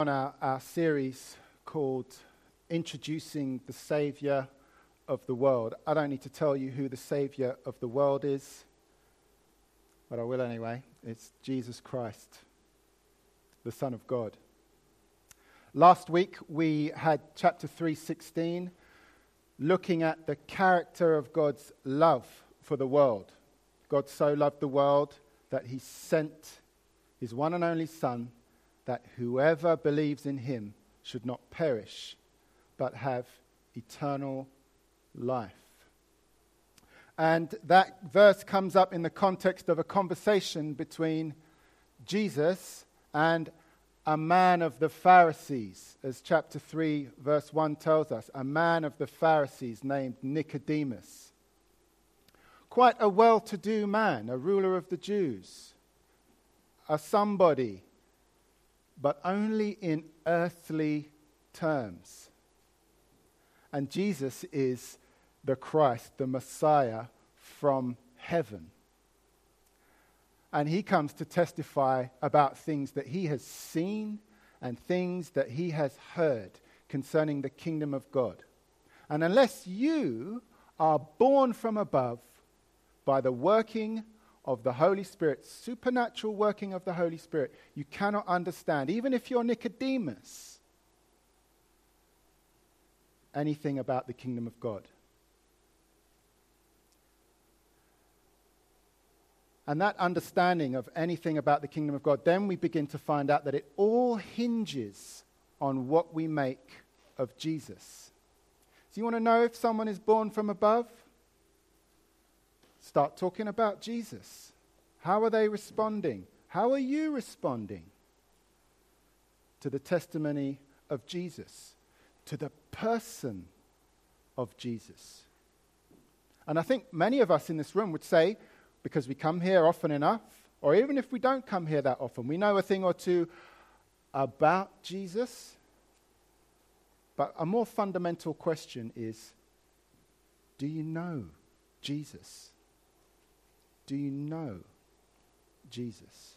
On our series called Introducing the Saviour of the World. I don't need to tell you who the Saviour of the world is, but I will anyway. It's Jesus Christ, the Son of God. Last week we had chapter 3:16, looking at the character of God's love for the world. God so loved the world that he sent his one and only Son, that whoever believes in him should not perish, but have eternal life. And that verse comes up in the context of a conversation between Jesus and a man of the Pharisees, as chapter 3, verse 1 tells us, a man of the Pharisees named Nicodemus. Quite a well-to-do man, a ruler of the Jews, a somebody, but only in earthly terms. And Jesus is the Christ, the Messiah from heaven. And he comes to testify about things that he has seen and things that he has heard concerning the kingdom of God. And unless you are born from above by the working of the Holy Spirit, supernatural working of the Holy Spirit, you cannot understand, even if you're Nicodemus, anything about the kingdom of God. And that understanding of anything about the kingdom of God, then we begin to find out that it all hinges on what we make of Jesus. So you want to know if someone is born from above? Start talking about Jesus. How are they responding? How are you responding to the testimony of Jesus, to the person of Jesus? And I think many of us in this room would say, because we come here often enough, or even if we don't come here that often, we know a thing or two about Jesus. But a more fundamental question is, do you know Jesus? Do you know Jesus?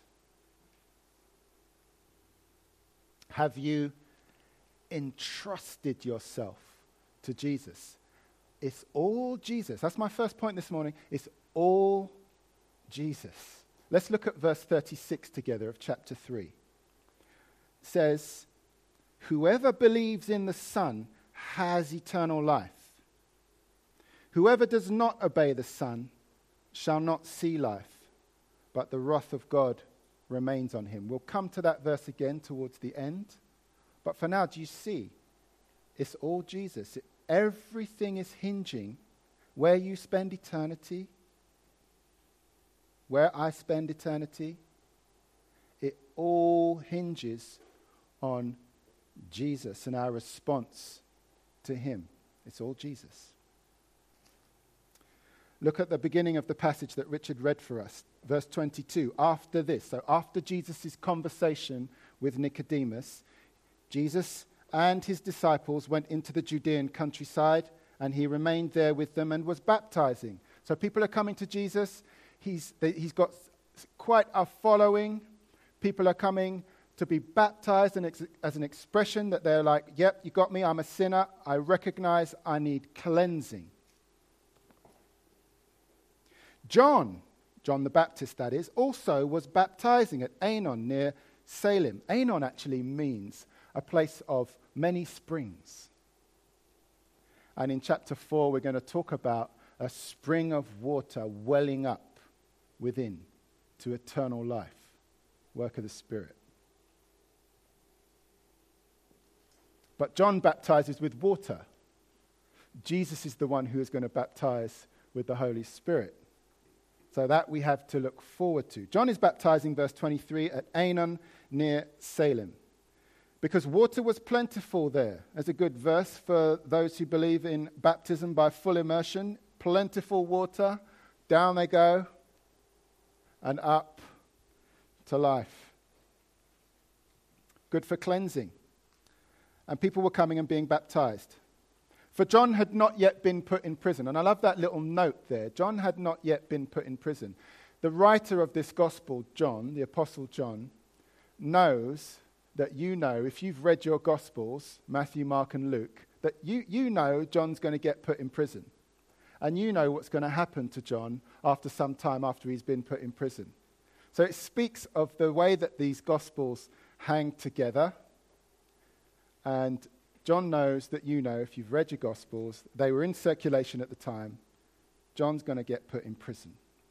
Have you entrusted yourself to Jesus? It's all Jesus. That's my first point this morning. It's all Jesus. Let's look at verse 36 together of chapter 3. It says, "Whoever believes in the Son has eternal life. Whoever does not obey the Son shall not see life, but the wrath of God remains on him." We'll come to that verse again towards the end. But for now, do you see? It's all Jesus. Everything is hinging where you spend eternity, where I spend eternity. It all hinges on Jesus and our response to him. It's all Jesus. Look at the beginning of the passage that Richard read for us, verse 22. After this, so after Jesus' conversation with Nicodemus, Jesus and his disciples went into the Judean countryside, and he remained there with them and was baptizing. So people are coming to Jesus. He's got quite a following. People are coming to be baptized as an expression that they're like, yep, you got me, I'm a sinner. I recognize I need cleansing. John the Baptist that is, also was baptizing at Aenon near Salem. Aenon actually means a place of many springs. And in chapter 4, we're going to talk about a spring of water welling up within to eternal life, work of the Spirit. But John baptizes with water. Jesus is the one who is going to baptize with the Holy Spirit. So that we have to look forward to. John is baptizing, verse 23, at Aenon near Salem, because water was plentiful there. As a good verse for those who believe in baptism by full immersion. Plentiful water, down they go, and up to life. Good for cleansing. And people were coming and being baptized. For John had not yet been put in prison. And I love that little note there. John had not yet been put in prison. The writer of this gospel, John, the Apostle John, knows that you know, if you've read your Gospels, Matthew, Mark, and Luke, that you know John's going to get put in prison. And you know what's going to happen to John after some time after he's been put in prison. So it speaks of the way that these Gospels hang together. And John knows that you know, if you've read your Gospels, they were in circulation at the time. John's going to get put in prison.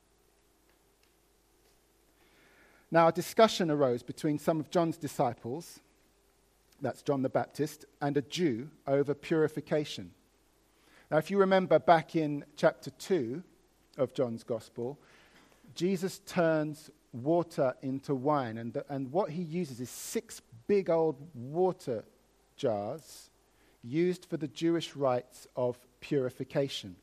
Now, a discussion arose between some of John's disciples, that's John the Baptist, and a Jew over purification. Now, if you remember back in chapter 2 of John's Gospel, Jesus turns water into wine, and what he uses is 6 big old water jars used for the Jewish rites of purification.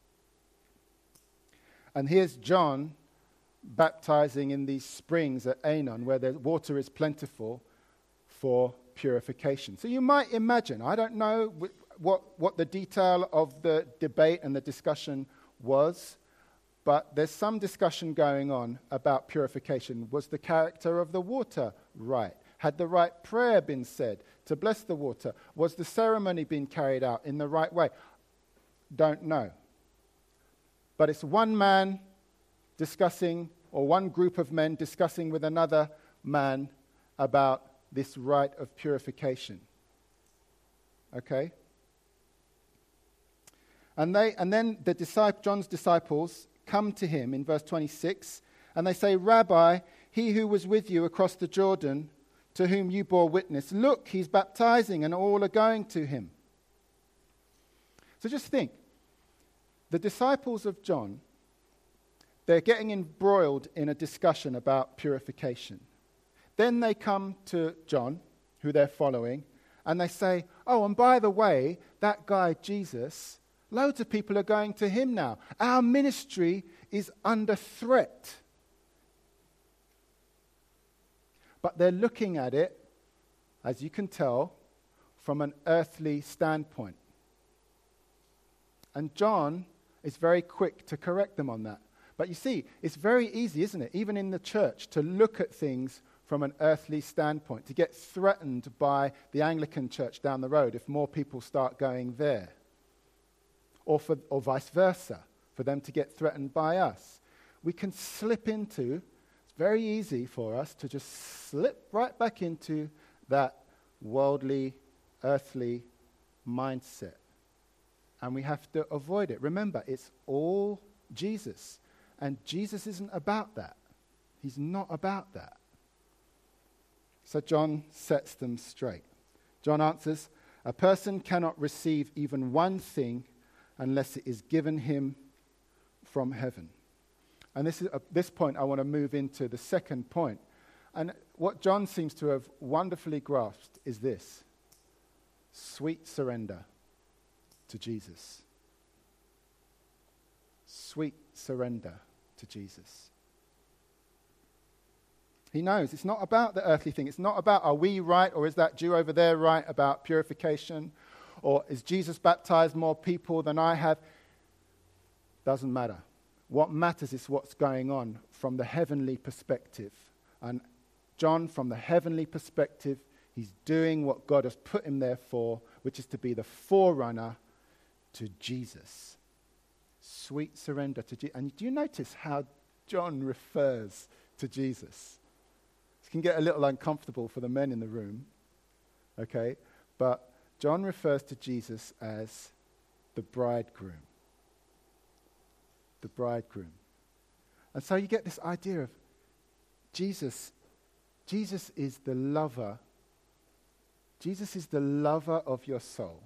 And here's John baptizing in these springs at Aenon, where the water is plentiful for purification. So you might imagine, I don't know what the detail of the debate and the discussion was, but there's some discussion going on about purification. Was the character of the water right? Had the right prayer been said to bless the water? Was the ceremony being carried out in the right way? Don't know. But it's one man discussing, or one group of men discussing with another man about this rite of purification. Okay? And then John's disciples come to him in verse 26, and they say, "Rabbi, he who was with you across the Jordan, to whom you bore witness, look, he's baptizing, and all are going to him." So just think, the disciples of John, they're getting embroiled in a discussion about purification. Then they come to John, who they're following, and they say, "Oh, and by the way, that guy Jesus, loads of people are going to him now. Our ministry is under threat." But they're looking at it, as you can tell, from an earthly standpoint. And John is very quick to correct them on that. But you see, it's very easy, isn't it, even in the church, to look at things from an earthly standpoint, to get threatened by the Anglican church down the road if more people start going there. Or vice versa, for them to get threatened by us. We can slip into, it's very easy for us to just slip right back into that worldly, earthly mindset. And we have to avoid it. Remember, it's all Jesus. And Jesus isn't about that. He's not about that. So John sets them straight. John answers, "A person cannot receive even one thing unless it is given him from heaven." And at this point, I want to move into the second point. And what John seems to have wonderfully grasped is this: sweet surrender to Jesus. Sweet surrender to Jesus. He knows it's not about the earthly thing. It's not about, are we right, or is that Jew over there right about purification? Or is Jesus baptized more people than I have? Doesn't matter. What matters is what's going on from the heavenly perspective. And John, from the heavenly perspective, he's doing what God has put him there for, which is to be the forerunner to Jesus. Sweet surrender to Jesus. And do you notice how John refers to Jesus? It can get a little uncomfortable for the men in the room, okay? But John refers to Jesus as the bridegroom. The bridegroom. And so you get this idea of Jesus. Jesus is the lover. Jesus is the lover of your soul.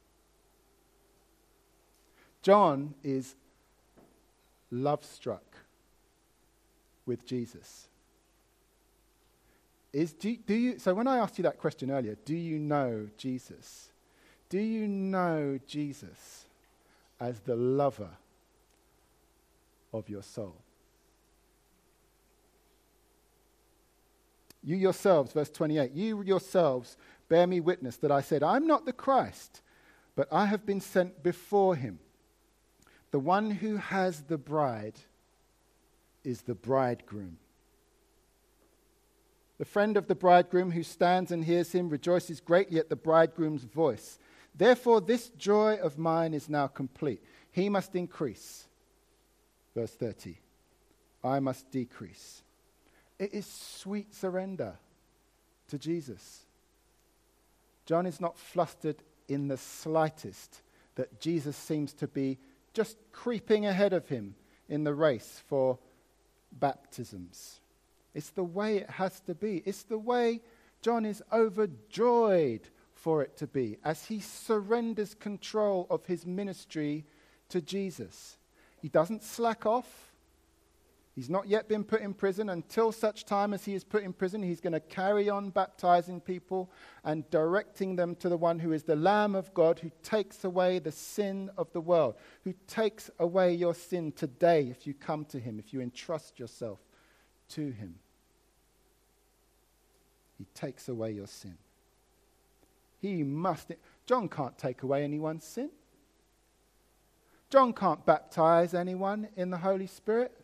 John is love-struck with Jesus. So when I asked you that question earlier, do you know Jesus? Do you know Jesus as the lover of your soul? You yourselves, verse 28, you yourselves bear me witness that I said, I'm not the Christ, but I have been sent before him. The one who has the bride is the bridegroom. The friend of the bridegroom who stands and hears him rejoices greatly at the bridegroom's voice. Therefore, this joy of mine is now complete. He must increase. Verse 30. I must decrease. It is sweet surrender to Jesus. John is not flustered in the slightest that Jesus seems to be just creeping ahead of him in the race for baptisms. It's the way it has to be. It's the way John is overjoyed for it to be as he surrenders control of his ministry to Jesus. He doesn't slack off. He's not yet been put in prison. Until such time as he is put in prison, he's going to carry on baptizing people and directing them to the one who is the Lamb of God, who takes away the sin of the world, who takes away your sin today if you come to him, if you entrust yourself to him. He takes away your sin. John can't take away anyone's sin. John can't baptize anyone in the Holy Spirit.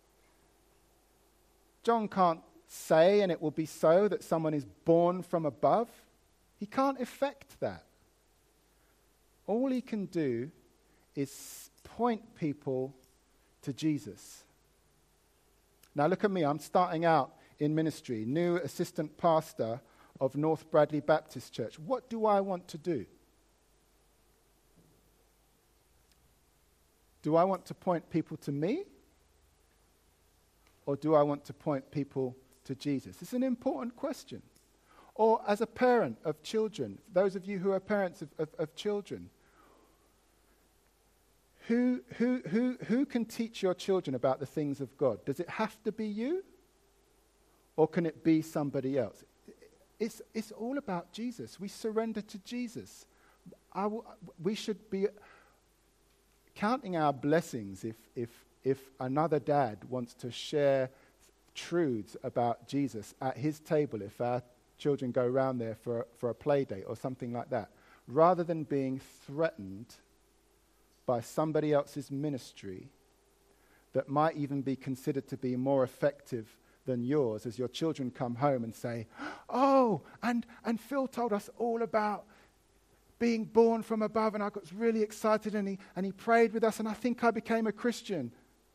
John can't say, and it will be so, that someone is born from above. He can't effect that. All he can do is point people to Jesus. Now look at me, I'm starting out in ministry, new assistant pastor of North Bradley Baptist Church. What do I want to do? Do I want to point people to me? Or do I want to point people to Jesus? It's an important question. Or as a parent of children, those of you who are parents of children, who can teach your children about the things of God? Does it have to be you? Or can it be somebody else? It's all about Jesus. We surrender to Jesus. We should be counting our blessings if another dad wants to share truths about Jesus at his table, if our children go round there for a play date or something like that, rather than being threatened by somebody else's ministry that might even be considered to be more effective than yours, as your children come home and say, oh, and Phil told us all about being born from above, and I got really excited, and he prayed with us, and I think I became a Christian.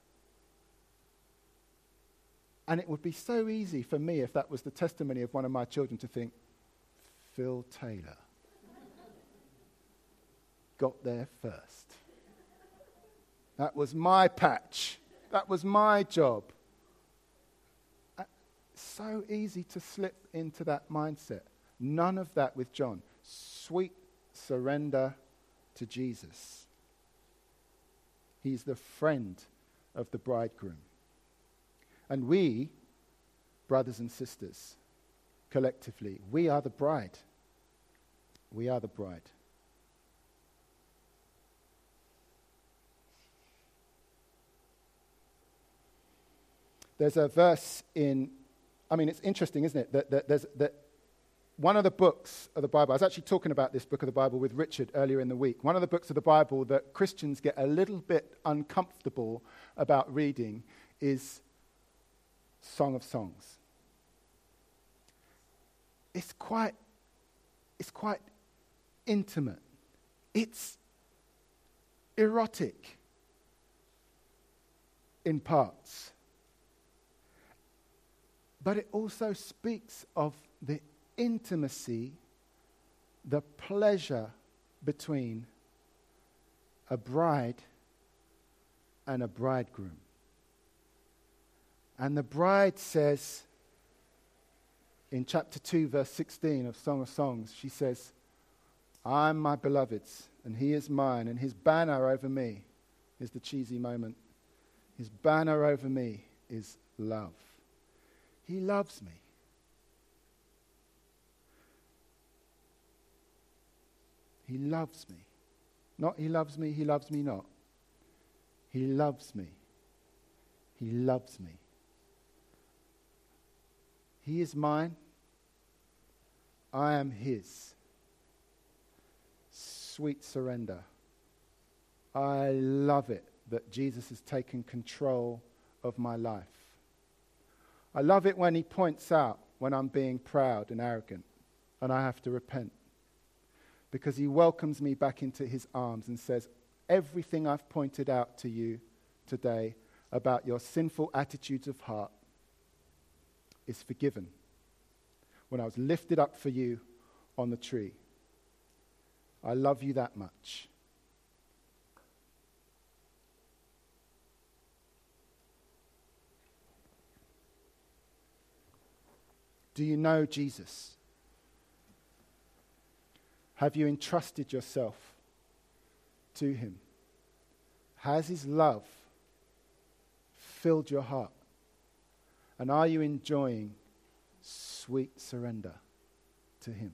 And it would be so easy for me, if that was the testimony of one of my children, to think, Phil Taylor got there first. That was my patch. That was my job. So easy to slip into that mindset. None of that with John. Sweet surrender to Jesus. He's the friend of the bridegroom. And we, brothers and sisters, collectively, we are the bride. We are the bride. There's a verse it's interesting, isn't it, that one of the books of the Bible, I was actually talking about this book of the Bible with Richard earlier in the week, one of the books of the Bible that Christians get a little bit uncomfortable about reading is Song of Songs. It's quite intimate. It's erotic in parts. But it also speaks of the intimacy, the pleasure between a bride and a bridegroom. And the bride says, in chapter 2, verse 16 of Song of Songs, she says, I'm my beloved's, and he is mine, and his banner over me is the cheesy moment. His banner over me is love. He loves me. He loves me. Not he loves me not. He loves me. He loves me. He is mine. I am his. Sweet surrender. I love it that Jesus has taken control of my life. I love it when he points out when I'm being proud and arrogant, and I have to repent. Because he welcomes me back into his arms and says, everything I've pointed out to you today about your sinful attitudes of heart is forgiven when I was lifted up for you on the tree. I love you that much. Do you know Jesus? Have you entrusted yourself to him? Has his love filled your heart? And are you enjoying sweet surrender to him?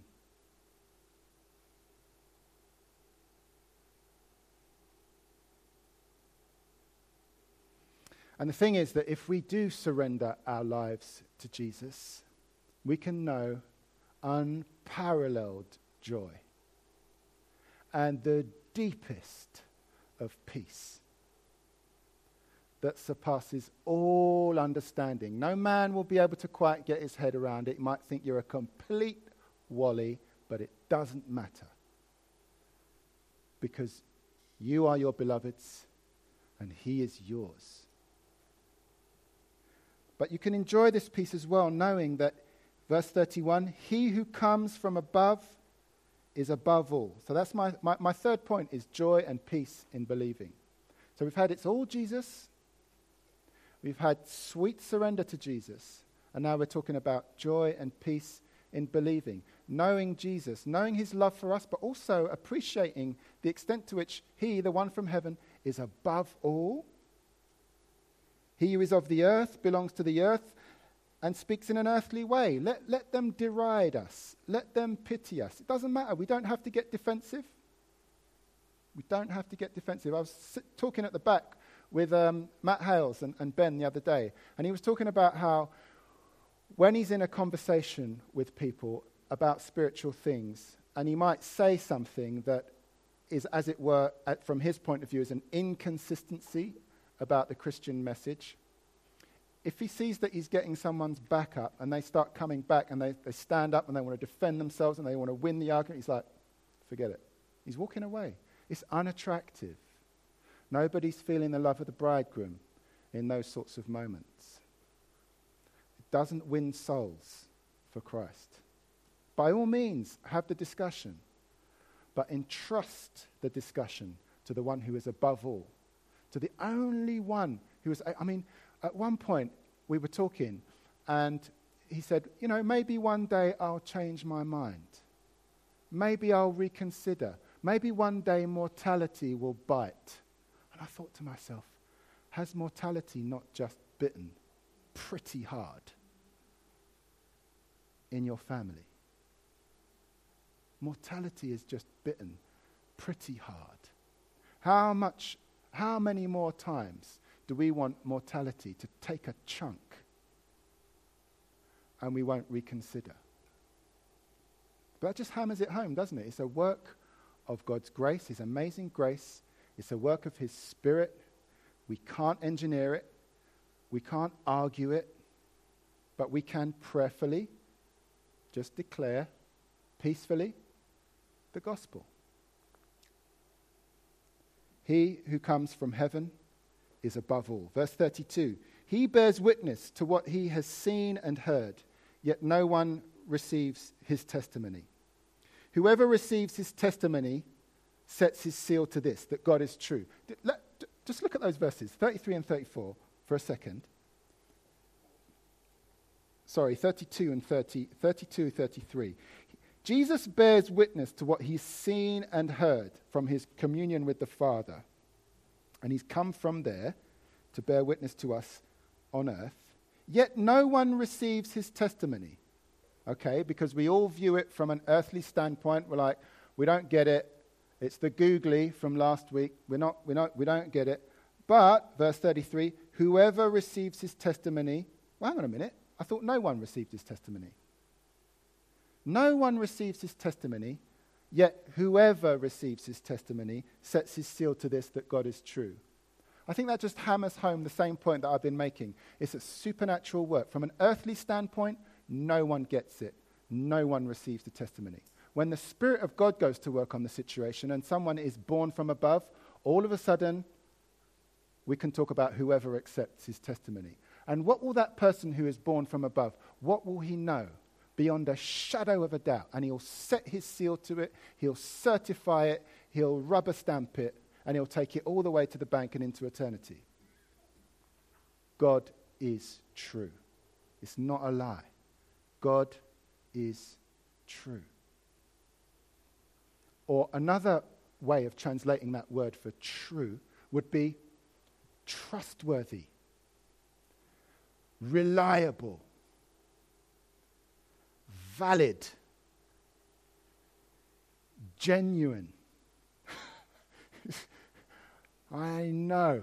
And the thing is that if we do surrender our lives to Jesus, we can know unparalleled joy and the deepest of peace that surpasses all understanding. No man will be able to quite get his head around it. You might think you're a complete wally, but it doesn't matter. Because you are your beloved's and he is yours. But you can enjoy this peace as well, knowing that, verse 31, he who comes from above is above all. So that's my third point, is joy and peace in believing. So we've had it's all Jesus. We've had sweet surrender to Jesus. And now we're talking about joy and peace in believing. Knowing Jesus, knowing his love for us, but also appreciating the extent to which he, the one from heaven, is above all. He who is of the earth belongs to the earth and speaks in an earthly way. Let them deride us. Let them pity us. It doesn't matter. We don't have to get defensive. We don't have to get defensive. I was talking at the back with Matt Hales and Ben the other day, and he was talking about how when he's in a conversation with people about spiritual things, and he might say something that is, as it were, from his point of view, is an inconsistency about the Christian message. If he sees that he's getting someone's back up and they start coming back and they stand up and they want to defend themselves and they want to win the argument, he's like, forget it. He's walking away. It's unattractive. Nobody's feeling the love of the bridegroom in those sorts of moments. It doesn't win souls for Christ. By all means, have the discussion, but entrust the discussion to the one who is above all, to the only one who is, at one point we were talking and he said, maybe one day I'll change my mind. Maybe I'll reconsider. Maybe one day mortality will bite. And I thought to myself, has mortality not just bitten pretty hard in your family? Mortality is just bitten pretty hard. How many more times do we want mortality to take a chunk and we won't reconsider? But that just hammers it home, doesn't it? It's a work of God's grace, his amazing grace. It's a work of his Spirit. We can't engineer it. We can't argue it. But we can prayerfully just declare peacefully the gospel. He who comes from heaven is above all. Verse 32, he bears witness to what he has seen and heard, yet no one receives his testimony. Whoever receives his testimony sets his seal to this, that God is true. Just look at those verses, 33 and 34, for a second. Sorry, 32 and 33. Jesus bears witness to what he's seen and heard from his communion with the Father. And he's come from there to bear witness to us on earth. Yet no one receives his testimony. Okay, because we all view it from an earthly standpoint. We're like, we don't get it. It's the googly from last week. We don't get it. But, verse 33, whoever receives his testimony, well, hang on a minute. I thought no one received his testimony. No one receives his testimony, yet whoever receives his testimony sets his seal to this, that God is true. I think that just hammers home the same point that I've been making. It's a supernatural work. From an earthly standpoint, no one gets it. No one receives the testimony. When the Spirit of God goes to work on the situation and someone is born from above, all of a sudden, we can talk about whoever accepts his testimony. And what will that person who is born from above, what will he know? Beyond a shadow of a doubt. And he'll set his seal to it, he'll certify it, he'll rubber stamp it, and he'll take it all the way to the bank and into eternity. God is true. It's not a lie. God is true. Or another way of translating that word for true would be trustworthy, reliable, valid, genuine. I know.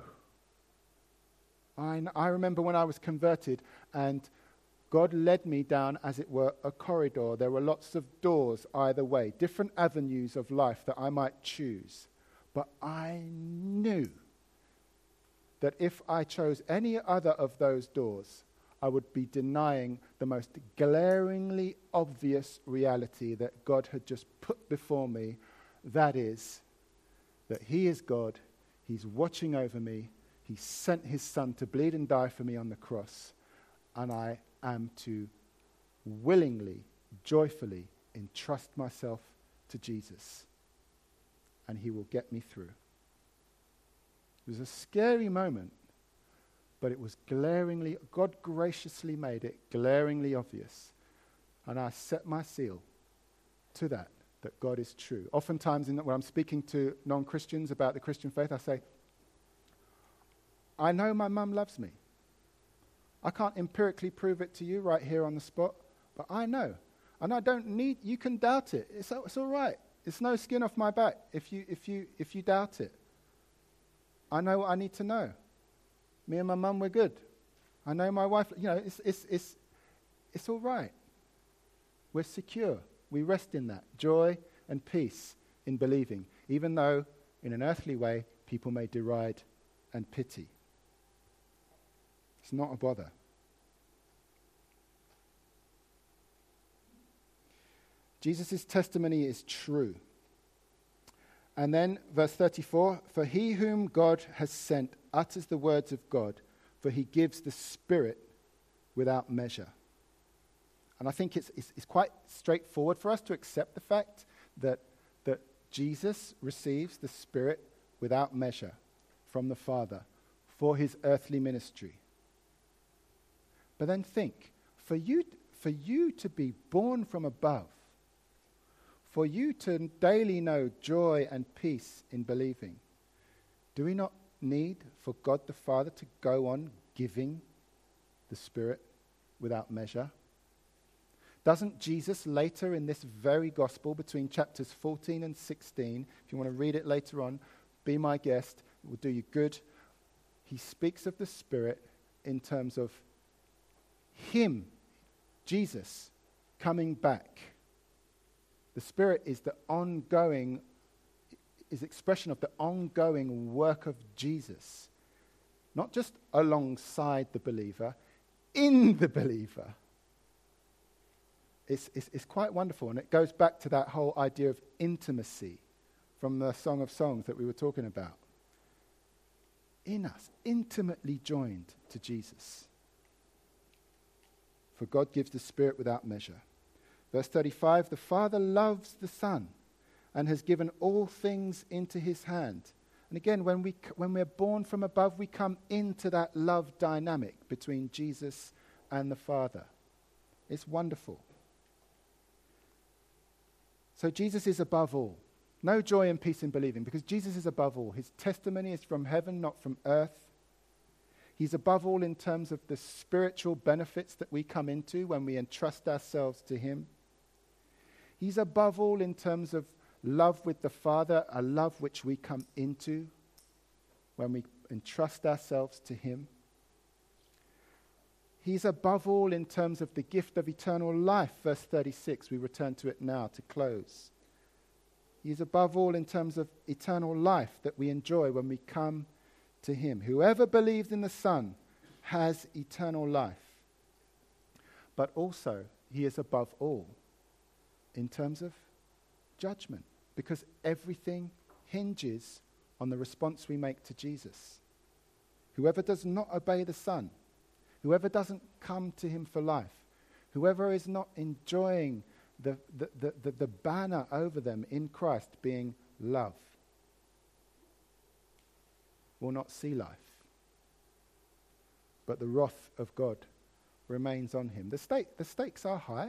I remember when I was converted and God led me down, as it were, a corridor. There were lots of doors either way, different avenues of life that I might choose. But I knew that if I chose any other of those doors, I would be denying the most glaringly obvious reality that God had just put before me. That is, that he is God, he's watching over me, he sent his son to bleed and die for me on the cross, and I am to willingly, joyfully entrust myself to Jesus, and he will get me through. It was a scary moment, but it was glaringly, God graciously made it glaringly obvious, and I set my seal to that God is true. Oftentimes when I'm speaking to non-Christians about the Christian faith, I say, I know my mum loves me. I can't empirically prove it to you right here on the spot, but I know. And I don't need, you can doubt it. It's all right. It's no skin off my back if you doubt it. I know what I need to know. Me and my mum, we're good. I know my wife, it's all right. We're secure. We rest in that. Joy and peace in believing, even though in an earthly way people may deride and pity. It's not a bother. Jesus' testimony is true. And then verse 34, for he whom God has sent utters the words of God, for he gives the Spirit without measure. And I think it's quite straightforward for us to accept the fact that Jesus receives the Spirit without measure from the Father for his earthly ministry. But then think, for you to be born from above, for you to daily know joy and peace in believing, do we not need for God the Father to go on giving the Spirit without measure? Doesn't Jesus later in this very gospel, between chapters 14 and 16, if you want to read it later on, be my guest, it will do you good. He speaks of the Spirit in terms of him, Jesus, coming back. The Spirit is expression of the ongoing work of Jesus. Not just alongside the believer, in the believer. It's quite wonderful, and it goes back to that whole idea of intimacy from the Song of Songs that we were talking about. In us, intimately joined to Jesus. For God gives the Spirit without measure. Verse 35, the Father loves the Son and has given all things into his hand. And again, when we're born from above, we come into that love dynamic between Jesus and the Father. It's wonderful. So Jesus is above all. No joy and peace in believing, because Jesus is above all. His testimony is from heaven, not from earth. He's above all in terms of the spiritual benefits that we come into when we entrust ourselves to him. He's above all in terms of love with the Father, a love which we come into when we entrust ourselves to him. He's above all in terms of the gift of eternal life, verse 36. We return to it now to close. He's above all in terms of eternal life that we enjoy when we come to him. Whoever believes in the Son has eternal life. but also he is above all in terms of judgment, because everything hinges on the response we make to Jesus. Whoever does not obey the Son, whoever doesn't come to him for life, whoever is not enjoying the banner over them in Christ being love, will not see life. But the wrath of God remains on him. The stakes are high.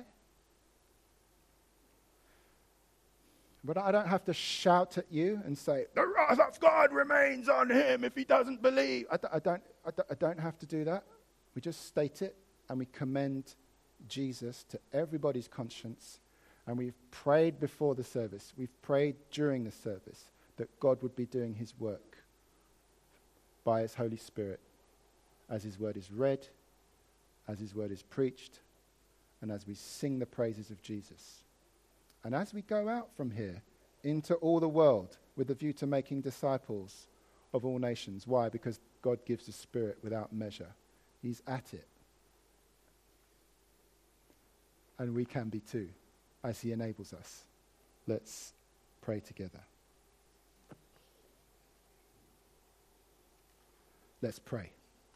But I don't have to shout at you and say, the wrath of God remains on him if he doesn't believe. I don't have to do that. We just state it and we commend Jesus to everybody's conscience. And we've prayed before the service. We've prayed during the service that God would be doing his work by his Holy Spirit as his word is read, as his word is preached, and as we sing the praises of Jesus. And as we go out from here into all the world with a view to making disciples of all nations. Why? Because God gives the Spirit without measure. He's at it. And we can be too, as he enables us. Let's pray together. Let's pray.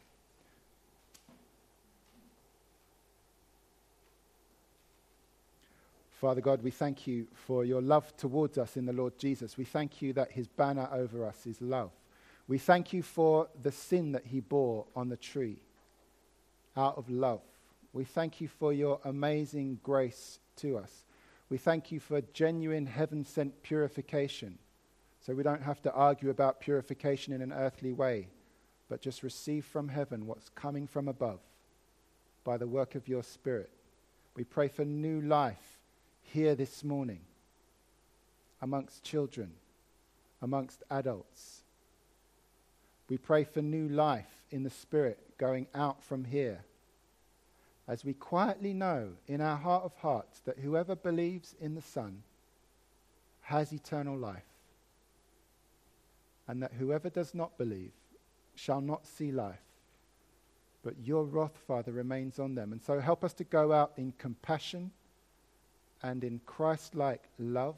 Father God, we thank you for your love towards us in the Lord Jesus. We thank you that his banner over us is love. We thank you for the sin that he bore on the tree out of love. We thank you for your amazing grace to us. We thank you for genuine heaven-sent purification, so we don't have to argue about purification in an earthly way, but just receive from heaven what's coming from above by the work of your Spirit. We pray for new life here this morning, amongst children, amongst adults. We pray for new life in the Spirit going out from here, as we quietly know in our heart of hearts that whoever believes in the Son has eternal life, and that whoever does not believe shall not see life, but your wrath, Father, remains on them. And so help us to go out in compassion and in Christ-like love,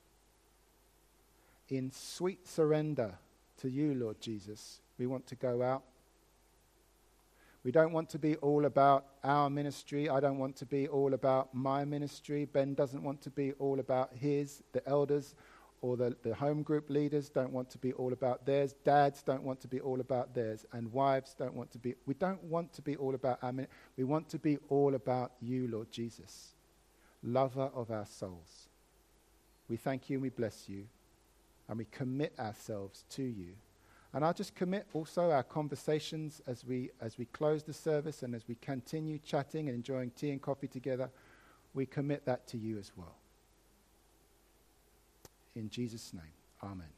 in sweet surrender to you, Lord Jesus. We want to go out. We don't want to be all about our ministry. I don't want to be all about my ministry. Ben doesn't want to be all about his. The elders or the home group leaders don't want to be all about theirs. Dads don't want to be all about theirs. And wives don't want to be. We don't want to be all about our ministry. We want to be all about you, Lord Jesus, lover of our souls. We thank you and we bless you, and we commit ourselves to you. And I'll just commit also our conversations as we close the service and as we continue chatting and enjoying tea and coffee together. We commit that to you as well. In Jesus' name, amen.